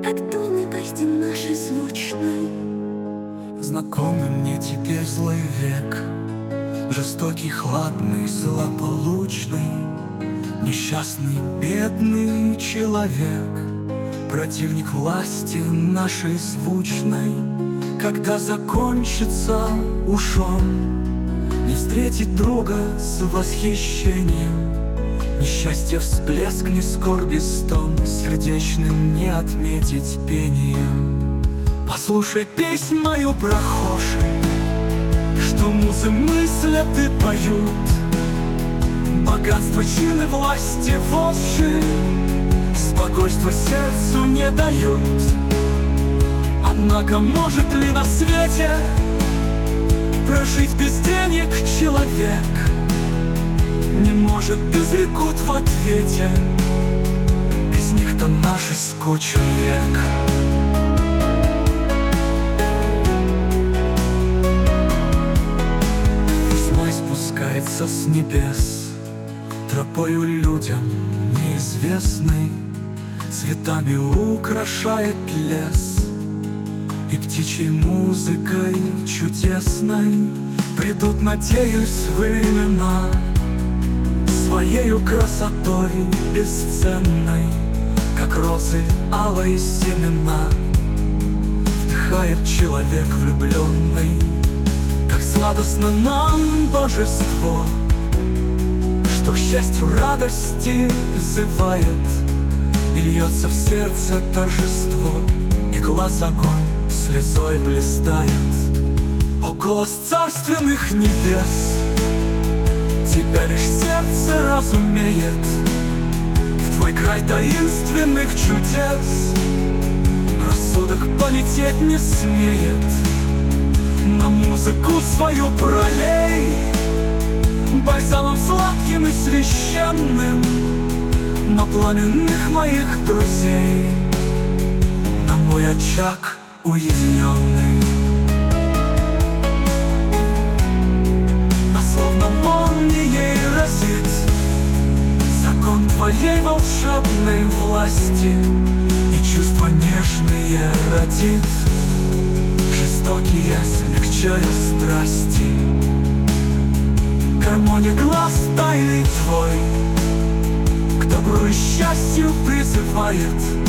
от улыбости нашей звучной. Знакомый мне теперь злой век, жестокий, хладный, злополучный, несчастный, бедный человек, противник власти нашей звучной. Когда закончится уж он, не встретить друга с восхищением, ни счастья всплеск, ни скорби стон, сердечным не отметить пением. Послушай песнь мою, прохожий, что музы мыслят и поют. Богатство, чины, власти, волши спокойствия сердцу не дают. Однако может ли на свете прожить без денег человек? Не может, изрекут в ответе, без них-то наш искочен век. Зной спускается с небес, тропою людям неизвестной, цветами украшает лес, и птичьей музыкой чудесной придут, надеюсь, времена, своею красотой бесценной, как розы алые семена, вдыхает человек влюбленный. Как сладостно нам божество, что к счастью радости взывает, и льется в сердце торжество, и глаз огонь слезой блистает. О, голос царственных небес, тебя лишь сердце разумеет, в твой край таинственных чудес рассудок полететь не смеет. На музыку свою пролей бальзамом сладким и священным на пламенных моих друзей, на мой очаг уединенный. А словно молнией разит закон твоей волшебной власти, и чувства нежные родит, жестокие смягчая страсти. Гармония глаз тайный твой к добру и счастью призывает,